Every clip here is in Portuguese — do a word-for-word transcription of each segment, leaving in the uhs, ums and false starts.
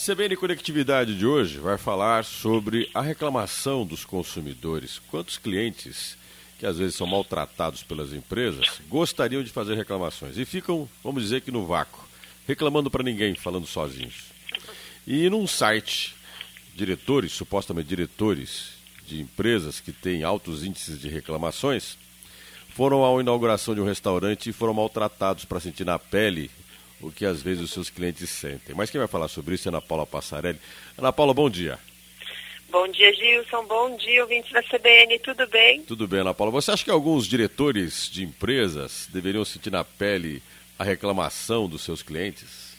C B N Conectividade de hoje vai falar sobre a reclamação dos consumidores. Quantos clientes, que às vezes são maltratados pelas empresas, gostariam de fazer reclamações e ficam, vamos dizer que no vácuo, reclamando para ninguém, falando sozinhos. E num site, diretores, supostamente diretores de empresas que têm altos índices de reclamações, foram à inauguração de um restaurante e foram maltratados para sentir na pele o que às vezes os seus clientes sentem. Mas quem vai falar sobre isso é Ana Paula Passarelli. Ana Paula, bom dia. Bom dia, Gilson. Bom dia, ouvintes da C B N. Tudo bem? Tudo bem, Ana Paula. Você acha que alguns diretores de empresas deveriam sentir na pele a reclamação dos seus clientes?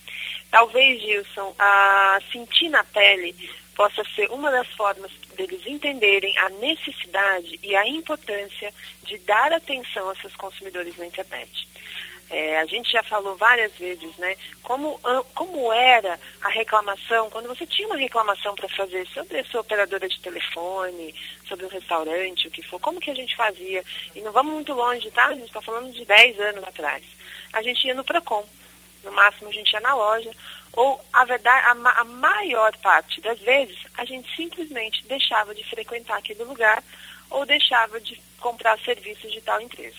Talvez, Gilson, a sentir na pele possa ser uma das formas deles entenderem a necessidade e a importância de dar atenção aos seus consumidores na internet. É, a gente já falou várias vezes, né, como, como era a reclamação, quando você tinha uma reclamação para fazer sobre a sua operadora de telefone, sobre um restaurante, o que for, como que a gente fazia? E não vamos muito longe, tá? A gente está falando de dez anos atrás. A gente ia no Procon, no máximo a gente ia na loja, ou a, verdade, a, a maior parte das vezes a gente simplesmente deixava de frequentar aquele lugar ou deixava de comprar serviços de tal empresa.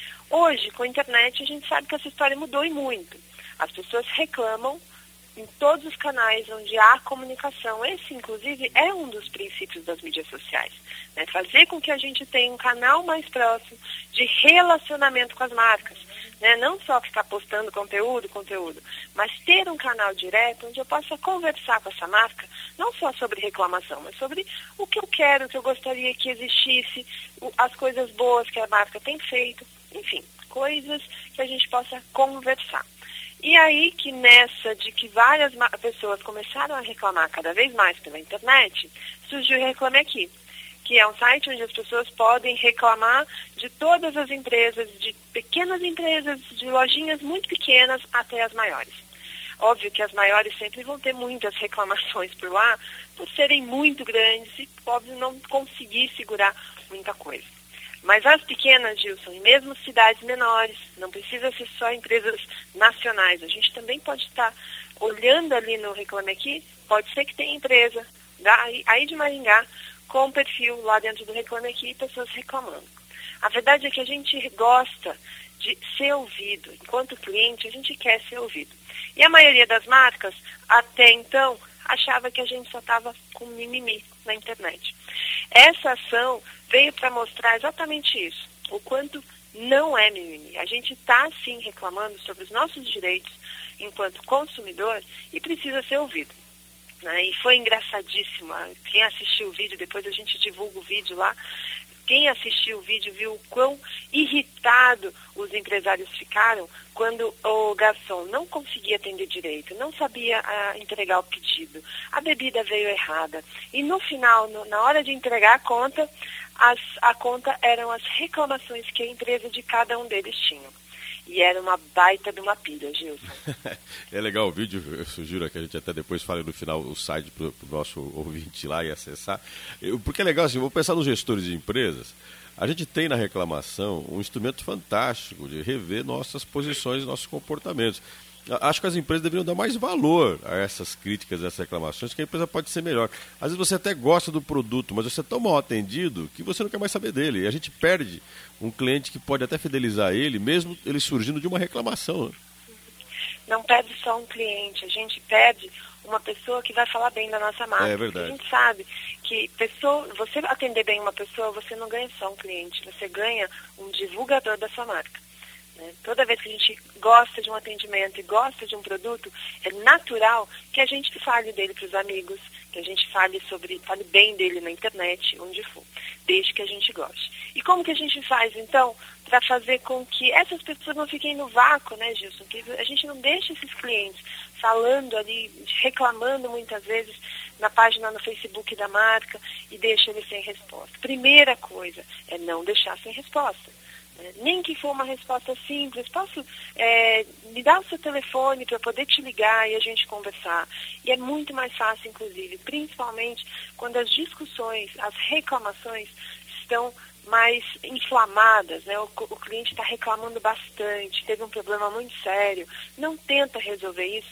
Hoje, com a internet, a gente sabe que essa história mudou e muito. As pessoas reclamam em todos os canais onde há comunicação. Esse, inclusive, é um dos princípios das mídias sociais, né? Fazer com que a gente tenha um canal mais próximo de relacionamento com as marcas, né? Não só ficar postando conteúdo, conteúdo, mas ter um canal direto onde eu possa conversar com essa marca, não só sobre reclamação, mas sobre o que eu quero, o que eu gostaria que existisse, as coisas boas que a marca tem feito. Enfim, coisas que a gente possa conversar. E aí que nessa de que várias pessoas começaram a reclamar cada vez mais pela internet, surgiu o Reclame Aqui, que é um site onde as pessoas podem reclamar de todas as empresas, de pequenas empresas, de lojinhas muito pequenas até as maiores. Óbvio que as maiores sempre vão ter muitas reclamações por lá, por serem muito grandes e, óbvio, não conseguir segurar muita coisa. Mas as pequenas, Gilson, e mesmo cidades menores, não precisa ser só empresas nacionais. A gente também pode estar olhando ali no Reclame Aqui, pode ser que tenha empresa daí, aí de Maringá com perfil lá dentro do Reclame Aqui e pessoas reclamando. A verdade é que a gente gosta de ser ouvido. Enquanto cliente, a gente quer ser ouvido. E a maioria das marcas, até então, achava que a gente só estava com mimimi na internet. Essa ação veio para mostrar exatamente isso, o quanto não é mimimi. A gente está, sim, reclamando sobre os nossos direitos enquanto consumidor e precisa ser ouvido, né? E foi engraçadíssimo. Quem assistiu o vídeo, depois a gente divulga o vídeo lá, quem assistiu o vídeo viu o quão irritado os empresários ficaram quando o garçom não conseguia atender direito, não sabia ah, entregar o pedido, a bebida veio errada. E no final, no, na hora de entregar a conta, as, a conta eram as reclamações que a empresa de cada um deles tinha. E era uma baita de uma pilha, Gilson. É legal o vídeo, eu sugiro que a gente até depois fale no final o site para o nosso ouvinte lá e acessar. Eu, porque é legal, assim, vou pensar nos gestores de empresas. A gente tem na reclamação um instrumento fantástico de rever nossas posições e nossos comportamentos. Acho que as empresas deveriam dar mais valor a essas críticas, a essas reclamações, que a empresa pode ser melhor. Às vezes você até gosta do produto, mas você é tão mal atendido que você não quer mais saber dele. E a gente perde um cliente que pode até fidelizar ele, mesmo ele surgindo de uma reclamação, né? Não perde só um cliente, a gente perde uma pessoa que vai falar bem da nossa marca. É verdade. A gente sabe que pessoa, você atender bem uma pessoa, você não ganha só um cliente, você ganha um divulgador da sua marca. Toda vez que a gente gosta de um atendimento e gosta de um produto, é natural que a gente fale dele para os amigos, que a gente fale sobre, fale bem dele na internet, onde for, desde que a gente goste. E como que a gente faz, então, para fazer com que essas pessoas não fiquem no vácuo, né, Gilson? Que a gente não deixe esses clientes falando ali, reclamando muitas vezes na página no Facebook da marca e deixa ele sem resposta. Primeira coisa é não deixar sem resposta. Nem que for uma resposta simples, posso é, me dar o seu telefone para poder te ligar e a gente conversar. E é muito mais fácil, inclusive, principalmente quando as discussões, as reclamações estão mais inflamadas, né? O, o cliente está reclamando bastante, teve um problema muito sério. Não tenta resolver isso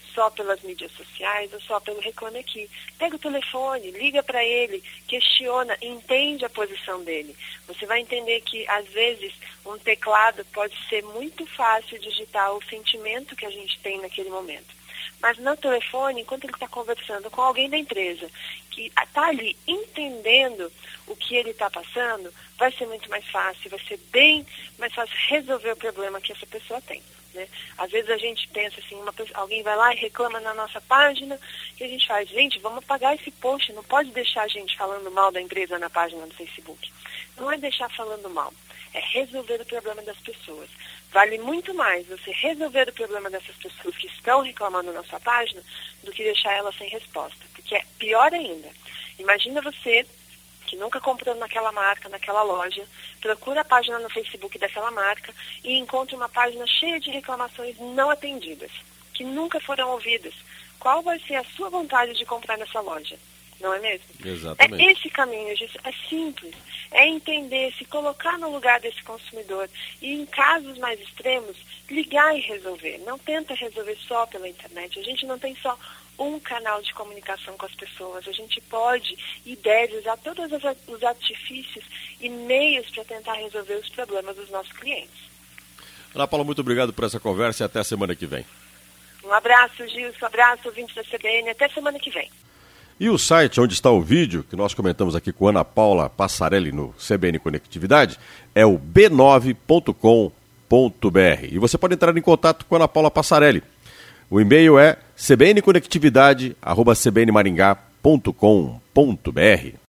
só pelas mídias sociais ou só pelo Reclame Aqui. Pega o telefone, liga para ele, questiona, entende a posição dele. Você vai entender que, às vezes, um teclado pode ser muito fácil digitar o sentimento que a gente tem naquele momento. Mas no telefone, enquanto ele está conversando com alguém da empresa, que está ali entendendo o que ele está passando, vai ser muito mais fácil, vai ser bem mais fácil resolver o problema que essa pessoa tem. Né? Às vezes a gente pensa assim, uma pessoa, alguém vai lá e reclama na nossa página, e a gente faz, gente, vamos apagar esse post, não pode deixar a gente falando mal da empresa na página do Facebook. Não é deixar falando mal, é resolver o problema das pessoas. Vale muito mais você resolver o problema dessas pessoas que estão reclamando na sua página do que deixar elas sem resposta, porque é pior ainda. Imagina você que nunca comprou naquela marca, naquela loja, procura a página no Facebook daquela marca e encontra uma página cheia de reclamações não atendidas, que nunca foram ouvidas. Qual vai ser a sua vontade de comprar nessa loja? Não é mesmo? Exatamente. É esse caminho, gente, é simples. É entender, se colocar no lugar desse consumidor e, em casos mais extremos, ligar e resolver. Não tenta resolver só pela internet. A gente não tem só um canal de comunicação com as pessoas. A gente pode e deve usar todos os artifícios e meios para tentar resolver os problemas dos nossos clientes. Ana Paula, muito obrigado por essa conversa e até a semana que vem. Um abraço, Gilson. Um abraço, ouvintes da C B N. Até semana que vem. E o site onde está o vídeo, que nós comentamos aqui com Ana Paula Passarelli no C B N Conectividade, é o b nove ponto com ponto b r. E você pode entrar em contato com a Ana Paula Passarelli. O e-mail é c b n conectividade arroba c b n maringá ponto com ponto b r.